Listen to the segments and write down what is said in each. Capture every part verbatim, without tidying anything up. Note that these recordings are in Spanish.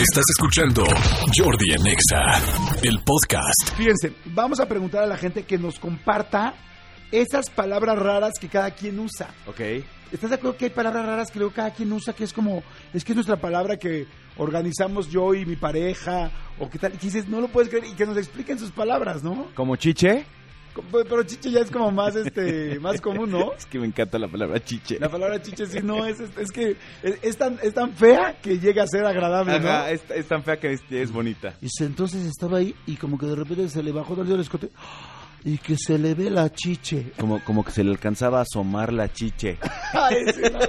Estás escuchando Jordi en Exa, el podcast. Fíjense, vamos a preguntar a la gente que nos comparta esas palabras raras que cada quien usa. Ok. ¿Estás de acuerdo que hay palabras raras que luego cada quien usa, que es como, es que es nuestra palabra que organizamos yo y mi pareja, o qué tal? Y dices, no lo puedes creer, y que nos expliquen sus palabras, ¿no? ¿Como chiche? Pero chiche ya es como más este más común, ¿no? Es que me encanta la palabra chiche. La palabra chiche sí, no, es, es, es que es, es, tan, es tan fea que llega a ser agradable, ¿no? Ajá, es, es tan fea que es, es bonita. Y se, entonces estaba ahí y como que de repente se le bajó del escote y que se le ve la chiche. Como, como que se le alcanzaba a asomar la chiche. Ay, sí, no.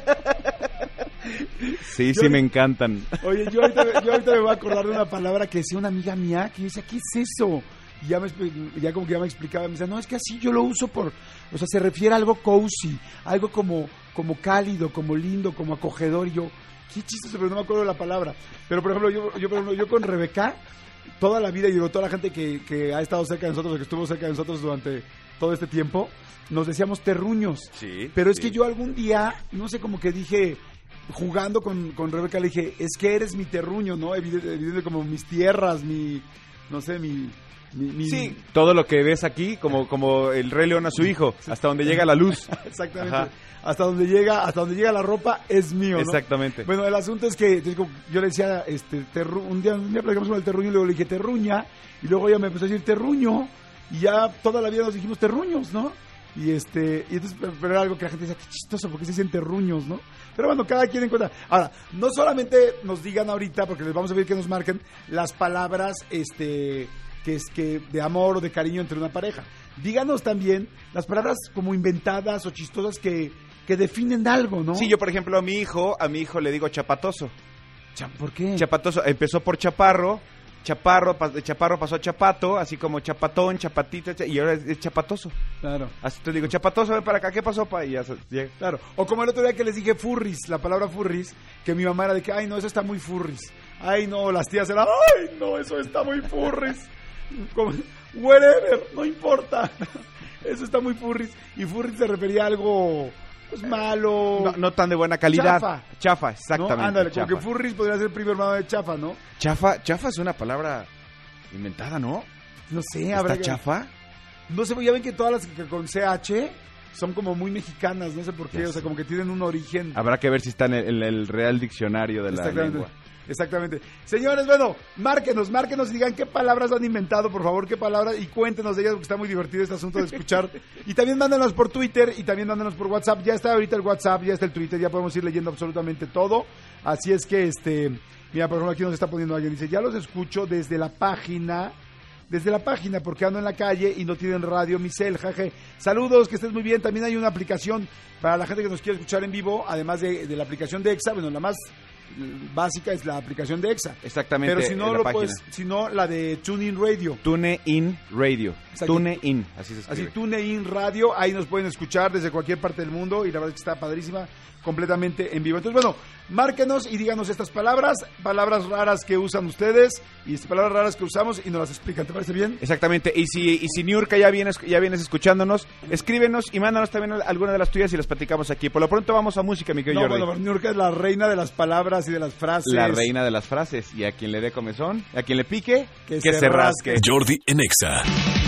Sí, Yo- sí me encantan. Oye, yo ahorita, yo ahorita me voy a acordar de una palabra que decía una amiga mía, que yo decía, ¿qué es eso? Y ya, me, expli- ya como que ya me explicaba, me decía, no, es que así yo lo uso por, o sea, se refiere a algo cozy, algo como, como cálido, como lindo, como acogedor, y yo, qué chistoso, pero no me acuerdo de la palabra. Pero, por ejemplo, yo, yo, por ejemplo, yo con Rebeca, toda la vida, y digo, toda la gente que, que ha estado cerca de nosotros, o que estuvo cerca de nosotros durante todo este tiempo, nos decíamos terruños. Sí. Pero es sí. que yo algún día, no sé, como que dije, jugando con, con Rebeca, le dije, es que eres mi terruño, ¿no? Evidente, evidente como mis tierras, mi, no sé, mi... mi, mi- Sí, todo lo que ves aquí, como, como el Rey León a su hijo, hasta donde llega la luz. Exactamente. Ajá. Hasta donde llega, hasta donde llega la ropa es mío, ¿no? Exactamente. Bueno, el asunto es que te digo, yo le decía, este, terru, un día, un día platicamos con el terruño y luego le dije terruña, y luego ella me empezó a decir terruño, y ya toda la vida nos dijimos terruños, ¿no? Y este, y entonces, pero, pero era algo que la gente decía, qué chistoso, porque se dicen terruños, ¿no? Pero bueno, cada quien encuentra. Ahora, no solamente nos digan ahorita, porque les vamos a pedir que nos marquen las palabras, este, que es que de amor o de cariño entre una pareja. Díganos también las palabras como inventadas o chistosas que, que definen algo, ¿no? Sí, yo por ejemplo a mi hijo, a mi hijo le digo chapatoso. Cha- ¿Por qué? Chapatoso, empezó por chaparro, chaparro, pa- de chaparro pasó a chapato, así como chapatón, chapatito, cha- y ahora es, es chapatoso. Claro. Así te digo, chapatoso, ven para acá, ¿qué pasó, pa? Y ya se- llega. Claro, o como el otro día que les dije furris, la palabra furris, que mi mamá era de que, ay, no, eso está muy furris. Ay, no, las tías eran, ay, no, eso está muy furris. Como, whatever, no importa. Eso está muy furris. Y furris se refería a algo, pues, malo. No, no tan de buena calidad. Chafa. Chafa, ¿no? exactamente. Ándale, chafa. como que furris podría ser primo hermano de chafa, ¿no? Chafa, chafa es una palabra inventada, ¿no? No sé, ¿Está habrá que- chafa? No sé, ya ven que todas las que con C H son como muy mexicanas, no sé por qué, Ya o sea, sé. como que tienen un origen. Habrá que ver si está en el, en el Real Diccionario de la Exactamente. lengua. Exactamente. Señores, bueno, márquenos, márquenos y digan qué palabras han inventado, por favor, qué palabras, y cuéntenos de ellas, porque está muy divertido este asunto de escuchar. Y también mándanos por Twitter y también mándanos por WhatsApp. Ya está ahorita el WhatsApp, ya está el Twitter, ya podemos ir leyendo absolutamente todo. Así es que, este, mira, por ejemplo, aquí nos está poniendo alguien, dice, ya los escucho desde la página, desde la página, porque ando en la calle y no tienen radio, Misel, jaje. Saludos, que estés muy bien. También hay una aplicación para la gente que nos quiere escuchar en vivo, además de, de la aplicación de Exa, bueno, la más básica es la aplicación de Exa. Exactamente. Pero si en no, la lo página. puedes, si no, la de TuneIn Radio. TuneIn Radio. Exacto. TuneIn, así se Así, escribe. TuneIn Radio, ahí nos pueden escuchar desde cualquier parte del mundo y la verdad es que está padrísima, completamente en vivo. Entonces, bueno, márquenos y díganos estas palabras, palabras raras que usan ustedes y estas palabras raras que usamos y nos las explican. ¿Te parece bien? Exactamente. Y si, y si Niurka ya vienes, ya vienes escuchándonos, escríbenos y mándanos también alguna de las tuyas y las platicamos aquí. Por lo pronto vamos a música, mi querido No, Jordi. bueno, Niurka es la reina de las palabras y de las frases. La reina de las frases. Y a quien le dé comezón, a quien le pique, Que que, se se rasque. rasque. Jordi en Exa.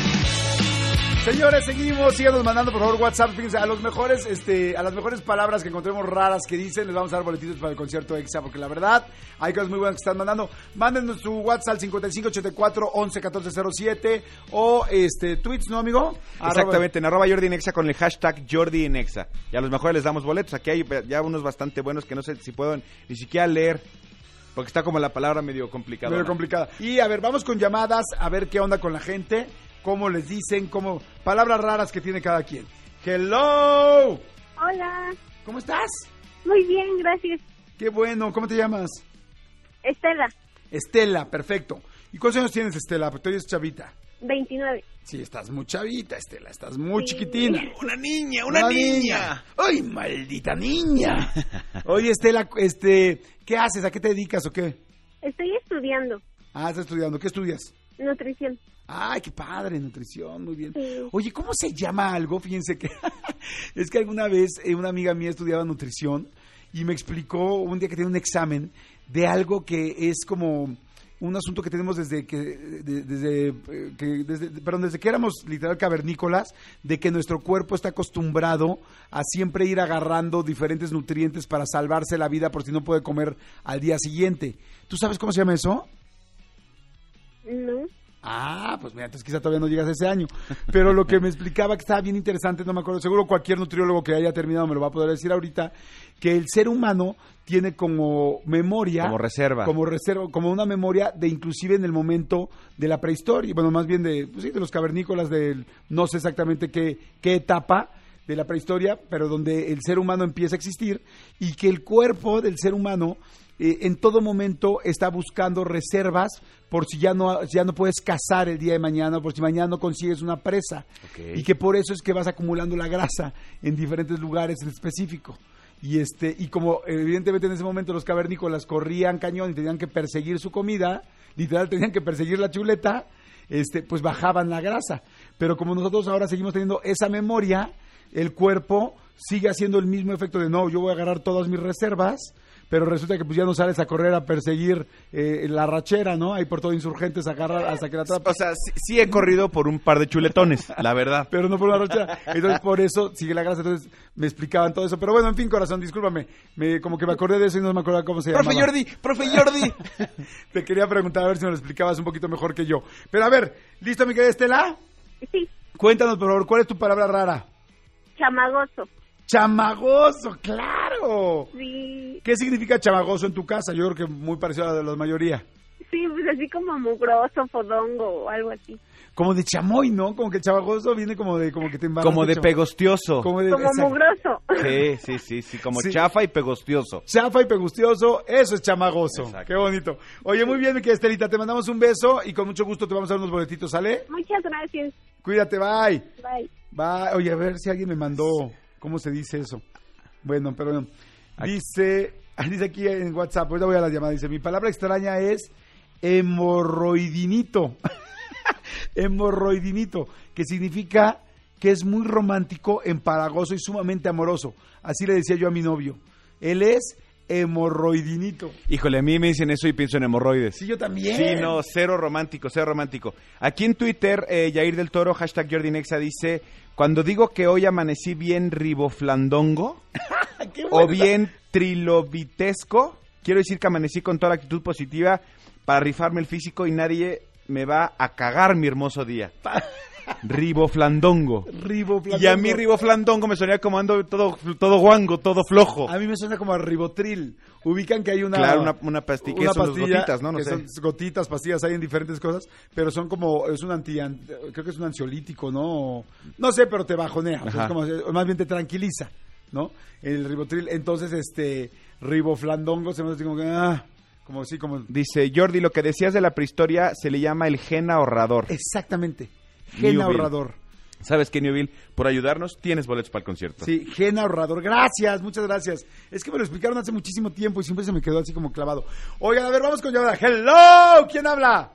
Señores, seguimos, síganos mandando por favor WhatsApp, fíjense, a los mejores, este, a las mejores palabras que encontremos raras que dicen, les vamos a dar boletitos para el concierto Exa, porque la verdad, hay cosas muy buenas que están mandando. Mándenos su WhatsApp al cincuenta y cinco ochenta y cuatro once catorce cero siete o este tweets, ¿no, amigo? Exactamente, en arroba Jordi en Exa con el hashtag Jordi en Exa. Y a los mejores les damos boletos. Aquí hay ya unos bastante buenos que no sé si puedo ni siquiera leer, porque está como la palabra medio complicada. Medio complicada. Y a ver, vamos con llamadas, a ver qué onda con la gente, cómo les dicen, cómo, palabras raras que tiene cada quien. Hello, Hola, ¿cómo estás? muy bien, gracias. Qué bueno, ¿cómo te llamas? Estela, Estela, perfecto. ¿Y cuántos años tienes, Estela? Porque tú eres chavita. veintinueve. Sí, estás muy chavita, Estela, estás muy Sí. chiquitina. Una niña, Una niña. ¡Ay, maldita niña! Oye, Estela, este, ¿qué haces? ¿A qué te dedicas o qué? Estoy estudiando Ah, estás estudiando. ¿Qué estudias? nutrición. Ay, qué padre, nutrición, muy bien. Sí. Oye, ¿cómo se llama algo? Fíjense que es que alguna vez eh, una amiga mía estudiaba nutrición y me explicó un día que tenía un examen de algo que es como un asunto que tenemos desde que de, desde eh, que desde perdón, desde que éramos literal cavernícolas, de que nuestro cuerpo está acostumbrado a siempre ir agarrando diferentes nutrientes para salvarse la vida por si no puede comer al día siguiente. ¿Tú sabes cómo se llama eso? No. Ah, pues mira, entonces quizá todavía no llegas a ese año. Pero lo que me explicaba que estaba bien interesante, no me acuerdo, seguro cualquier nutriólogo que haya terminado me lo va a poder decir ahorita, que el ser humano tiene como memoria... Como reserva. Como reserva, como una memoria de inclusive en el momento de la prehistoria, bueno, más bien de, pues sí, de los cavernícolas, del no sé exactamente qué, qué etapa de la prehistoria, pero donde el ser humano empieza a existir y que el cuerpo del ser humano... Eh, en todo momento está buscando reservas por si ya no ya no puedes cazar el día de mañana, por si mañana no consigues una presa. Okay. Y que por eso es que vas acumulando la grasa en diferentes lugares en específico. Y este y como evidentemente en ese momento los cavernícolas corrían cañón y tenían que perseguir su comida, literal tenían que perseguir la chuleta, este pues bajaban la grasa. Pero como nosotros ahora seguimos teniendo esa memoria, el cuerpo sigue haciendo el mismo efecto de no, yo voy a agarrar todas mis reservas, pero resulta que pues ya no sales a correr a perseguir eh, la rachera, ¿no? Ahí por todo Insurgentes agarrar hasta que la atrapas. O sea, sí, sí he corrido por un par de chuletones, la verdad. Pero no por la rachera. Entonces, por eso sigue la grasa. Entonces, me explicaban todo eso. Pero bueno, en fin, corazón, discúlpame. Me, como que me acordé de eso y no me acordaba cómo se Profe llamaba. Jordi, profe Jordi. Te quería preguntar a ver si me lo explicabas un poquito mejor que yo. Pero a ver, ¿listo, mi querida Estela? Sí, Cuéntanos, por favor, ¿cuál es tu palabra rara? chamagoso. Chamagoso, claro. Sí, ¿Qué significa chamagoso en tu casa? Yo creo que muy parecido a la de la mayoría. sí, pues así como mugroso, fodongo o algo así. Como de chamoy, ¿no? Como que el chamagoso viene como de como que te embarras Como de chama- pegostioso. Como de Como exacto. mugroso. Sí, sí, sí, sí, como Sí. chafa y pegostioso. Chafa y pegustioso, eso es chamagoso. Exacto. Qué bonito. Oye, muy bien, mi querida Estelita, te mandamos un beso y con mucho gusto te vamos a dar unos boletitos, ¿sale? Muchas gracias. Cuídate, bye. Bye. Bye. Oye, a ver si alguien me mandó, ¿cómo se dice eso? Bueno, pero bueno. Dice, dice aquí en WhatsApp, ahorita voy a las llamadas, dice, mi palabra extraña es hemorroidinito. Hemorroidinito, que significa que es muy romántico, empalagoso y sumamente amoroso. Así le decía yo a mi novio. Él es hemorroidinito. Híjole, a mí me dicen eso y pienso en hemorroides. Sí, yo también. Sí, no, cero romántico, cero romántico. Aquí en Twitter, eh, Yair del Toro, hashtag Jordi Nexa, dice, cuando digo que hoy amanecí bien riboflandongo Qué bueno. o bien trilobitesco, quiero decir que amanecí con toda la actitud positiva para rifarme el físico y nadie me va a cagar mi hermoso día. Riboflandongo. Riboflandongo. Y a mí riboflandongo me sonía como ando todo, todo guango, todo flojo. A mí me suena como a ribotril. Ubican que hay una... Claro, una, una pastilla, que una son dos pastilla gotitas, ¿no? No que sé. son gotitas, pastillas, hay en diferentes cosas, pero son como, es un anti, an- creo que es un ansiolítico, ¿no? No sé, pero te bajonea, o sea, es como, o más bien te tranquiliza, ¿no? El ribotril, entonces, este, riboflandongo se me hace como que, ah, como así, como... Dice, Jordi, lo que decías de la prehistoria se le llama el gen ahorrador. Exactamente, gen Newville. ahorrador. ¿Sabes qué, Newville? Por ayudarnos, tienes boletos para el concierto. Sí, gen ahorrador. Gracias, muchas gracias. Es que me lo explicaron hace muchísimo tiempo y siempre se me quedó así como clavado. Oigan, a ver, vamos con llamada. Hello, ¿quién habla?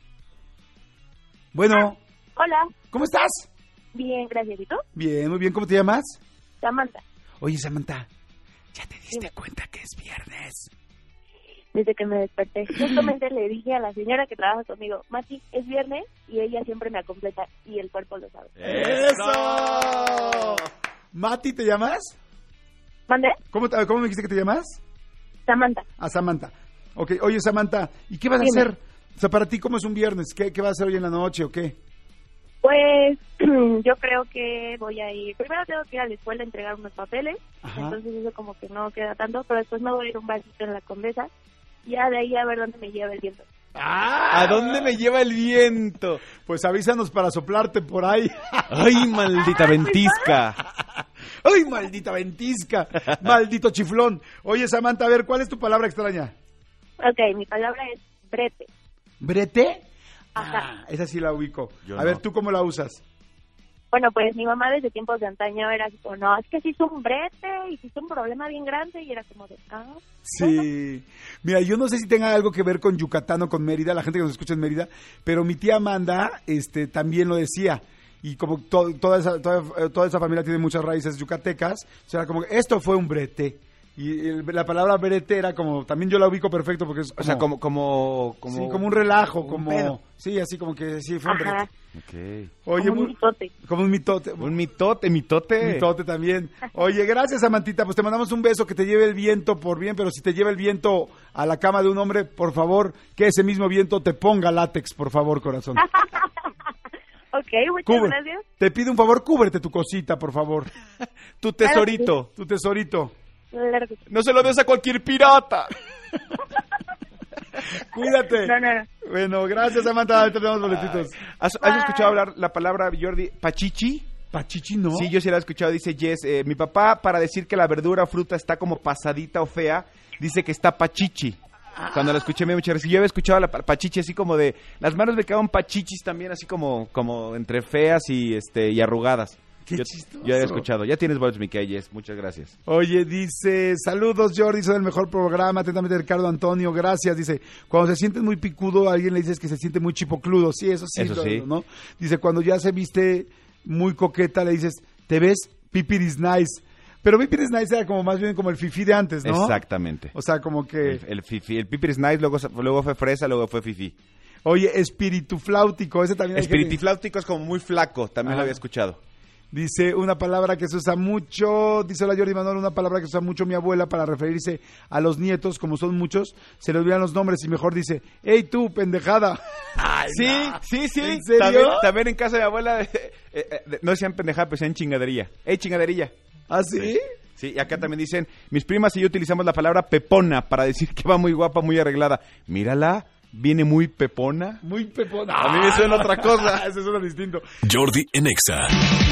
Bueno, Hola. ¿cómo estás? Bien, gracias. ¿Y tú? Bien, muy bien. ¿Cómo te llamas? Samantha. Oye, Samantha, ¿ya te diste Dime. cuenta que es viernes? Desde que me desperté, justamente le dije a la señora que trabaja conmigo, Mati, es viernes y ella siempre me completa y el cuerpo lo sabe. ¡Eso! Mati, ¿te llamas? ¿Mande? ¿Cómo, te- ¿Cómo me dijiste que te llamas? Samantha. A Samantha. Ok, oye, Samantha, ¿y qué vas a Dime. hacer? O sea, para ti, ¿cómo es un viernes? ¿Qué, qué vas a hacer hoy en la noche o qué? Pues yo creo que voy a ir, primero tengo que ir a la escuela a entregar unos papeles, Ajá. entonces eso como que no queda tanto, pero después me voy a ir a un barcito en la Condesa, ya de ahí a ver dónde me lleva el viento. ¿A dónde me lleva el viento? Pues avísanos para soplarte por ahí. ¡Ay, maldita ventisca! ¡Ay, maldita ventisca! ¡Maldito chiflón! Oye, Samantha, a ver, ¿cuál es tu palabra extraña? Ok, mi palabra es brete. ¿Brete? Ajá. Ah, esa sí la ubico. Yo a no. ver, ¿tú cómo la usas? Bueno, pues mi mamá desde tiempos de antaño era así como, no, es que sí hizo un brete y sí hizo un problema bien grande y era como de, ah, Sí. Mira, yo no sé si tenga algo que ver con Yucatán o con Mérida, la gente que nos escucha en Mérida, pero mi tía Amanda este, también lo decía. Y como to- toda, esa, toda, toda esa familia tiene muchas raíces yucatecas, o sea, era como que esto fue un brete. Y el- la palabra beretera, como también yo la ubico perfecto porque es como, O sea, como... como, como... sí, como un relajo, un como... pedo. Sí, así como que sí, fue un Ajá, brete. Ok. Oye, como un muy- mitote. como un mitote. Un mitote, mitote. Mitote también. Oye, gracias, Amantita. Pues te mandamos un beso, que te lleve el viento por bien, pero si te lleva el viento a la cama de un hombre, por favor, que ese mismo viento te ponga látex, por favor, corazón. Ok, muchas Cubre- gracias. Te pido un favor, cúbrete tu cosita, por favor. Tu tesorito. Tu tesorito. Claro que sí. No se lo des a cualquier pirata. Cuídate. No, no, no. Bueno, gracias, Amanda. Te damos boletitos. ¿Has, has escuchado hablar la palabra, Jordi, pachichi? Pachichi, ¿no? Sí, yo sí la he escuchado. Dice Jess, eh, mi papá, para decir que la verdura o fruta está como pasadita o fea, dice que está pachichi. Cuando la escuché me dio mucha risa. Yo había escuchado la pa- pachichi así como de... Las manos me quedaban pachichis también, así como como entre feas y este y arrugadas. Qué yo, chistoso. Yo había escuchado. Ya tienes boletos, mi querida Jess. Muchas gracias. Oye, dice, saludos Jordi, son el mejor programa, atentamente Ricardo Antonio, gracias. Dice, cuando se siente muy picudo, a alguien le dices que se siente muy chipocludo. Sí, eso sí. Eso lo- sí. ¿no? Dice, cuando ya se viste muy coqueta, le dices, te ves pipiris nice. Pero pipiris nice era como más bien como el fifí de antes, ¿no? Exactamente. O sea, como que, El, el fifi, el pipiris nice, luego, luego fue fresa, luego fue fifi. oye, espíritu flautico, ese también hay gente- Espiritifláutico es como muy flaco, también Ajá. lo había escuchado. Dice una palabra que se usa mucho, dice la Jordi Manuel, una palabra que usa mucho mi abuela para referirse a los nietos, como son muchos, se le olvidan los nombres y mejor dice, hey tú, pendejada. Sí, sí, sí. ¿En serio? También, también en casa de mi abuela, eh, eh, eh, no decían pendejada, pero decían chingadería. ¡Ey, chingaderilla! ¿Ah, sí? Sí, y acá también dicen, mis primas y yo utilizamos la palabra pepona para decir que va muy guapa, muy arreglada. Mírala, viene muy pepona. Muy pepona. A mí me suena otra cosa. Eso suena distinto. Jordi en Exa.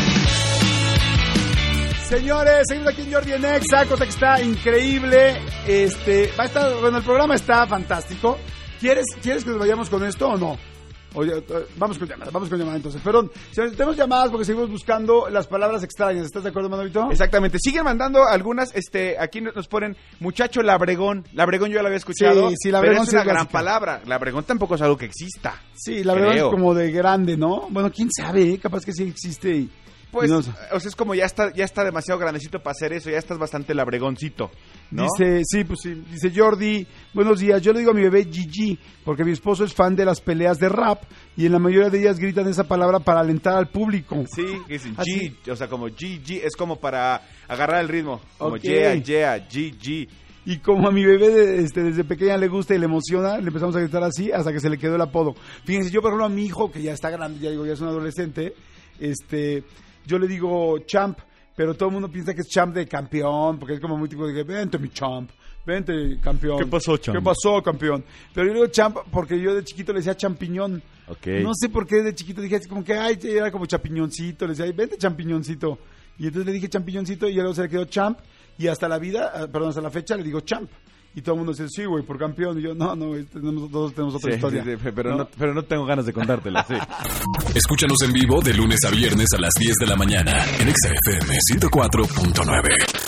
Señores, seguimos aquí en Jordi en Exa, cosa que está increíble. Este, va a estar, bueno, el programa está fantástico. ¿Quieres, ¿quieres que nos vayamos con esto o no? Oye, eh, vamos con llamadas, vamos con llamadas entonces. Perdón, señores, tenemos llamadas porque seguimos buscando las palabras extrañas. ¿Estás de acuerdo, Manolito? Exactamente. Siguen mandando algunas, este, aquí nos ponen muchacho labregón. Labregón yo ya lo había escuchado. Sí, sí, labregón pero es sí una es gran básica. palabra. Labregón tampoco es algo que exista. Sí, la verdad Creo. es como de grande, ¿no? Bueno, quién sabe, ¿eh? Capaz que sí existe y... Pues, y no- o sea, es como ya está, ya está demasiado grandecito para hacer eso, ya estás bastante labregoncito, ¿no? Dice, sí, pues sí, dice Jordi, buenos días, yo le digo a mi bebé Gigi, porque mi esposo es fan de las peleas de rap, y en la mayoría de ellas gritan esa palabra para alentar al público. Sí, que dicen Así. G, o sea, como G, G, es como para agarrar el ritmo, como Ok. yeah, yeah, G, G. Y como a mi bebé de- este, desde pequeña le gusta y le emociona, le empezamos a gritar así hasta que se le quedó el apodo. Fíjense, yo por ejemplo a mi hijo, que ya está grande, ya digo, ya es un adolescente, este, yo le digo champ, pero todo el mundo piensa que es champ de campeón, porque es como muy tipo de que, vente mi champ, vente campeón. ¿Qué pasó, champ? ¿Qué pasó, campeón? Pero yo le digo champ porque yo de chiquito le decía champiñón. Ok. No sé por qué de chiquito dije así como que, ay, era como champiñoncito, le decía, ay, vente champiñoncito. Y entonces le dije champiñoncito y luego se le quedó champ, y hasta la vida, ah, perdón, hasta la fecha le digo champ. Y todo el mundo dice, sí, güey, por campeón. Y yo, no, no, güey, tenemos, todos tenemos otra Sí, historia. sí, sí, pero, ¿no? ¿no? pero no tengo ganas de contártela, sí. Escúchanos en vivo de lunes a viernes a las diez de la mañana en Exa F M ciento cuatro punto nueve.